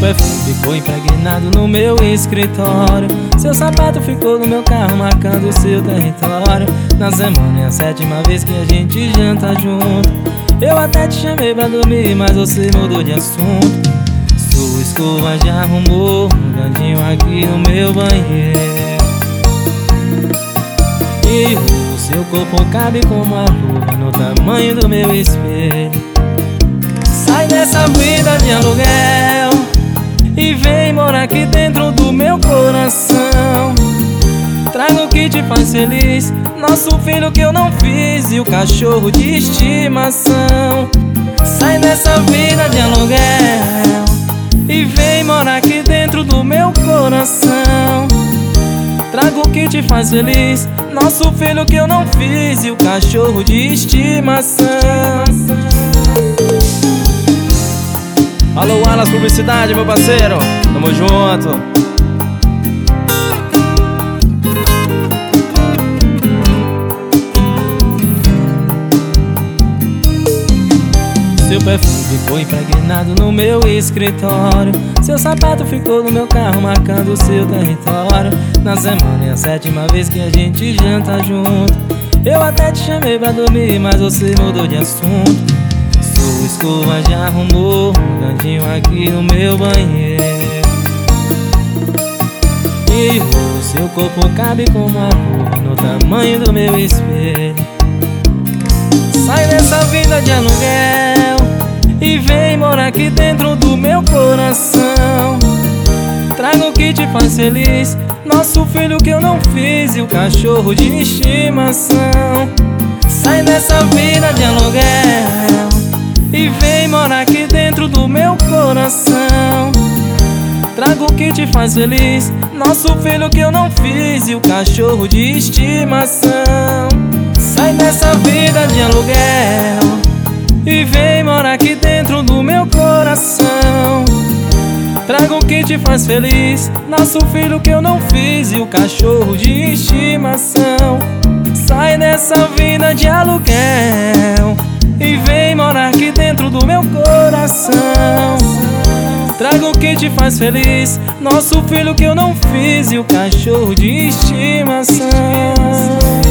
perfume ficou impregnado no meu escritório. Seu sapato ficou no meu carro marcando o seu território. Na semana é a 7ª vez que a gente janta junto. Eu até te chamei pra dormir, mas você mudou de assunto. Sua escova já arrumou um cantinho aqui no meu banheiro. E o seu corpo cabe como a luva no tamanho do meu espelho. Sai dessa vida de aluguel e vem morar aqui dentro do meu coração. Traga o que te faz feliz, nosso filho que eu não fiz e o cachorro de estimação. Sai dessa vida de aluguel e vem morar aqui dentro do meu coração. Traga o que te faz feliz, nosso filho que eu não fiz e o cachorro de estimação. Alô, Alas Publicidade, meu parceiro, tamo junto. Seu perfume ficou impregnado no meu escritório. Seu sapato ficou no meu carro marcando o seu território. Na semana é a 7ª vez que a gente janta junto. Eu até te chamei pra dormir, mas você mudou de assunto. Sua escova já arrumou um cantinho aqui no meu banheiro. E o seu corpo cabe como a luva no tamanho do meu espelho. Sai dessa vida de aluguel e vem morar aqui dentro do meu coração. Traga o que te faz feliz, nosso filho que eu não fiz e o cachorro de estimação. Sai dessa vida de aluguel e vem morar aqui dentro do meu coração. Traga o que te faz feliz, nosso filho que eu não fiz e o cachorro de estimação. Sai dessa vida de aluguel e vem morar aqui dentro do meu coração. Traga o que te faz feliz, nosso filho que eu não fiz e o cachorro de estimação. Sai dessa vida de aluguel e vem morar aqui dentro do meu coração. Traga o que te faz feliz, nosso filho que eu não fiz e o cachorro de estimação.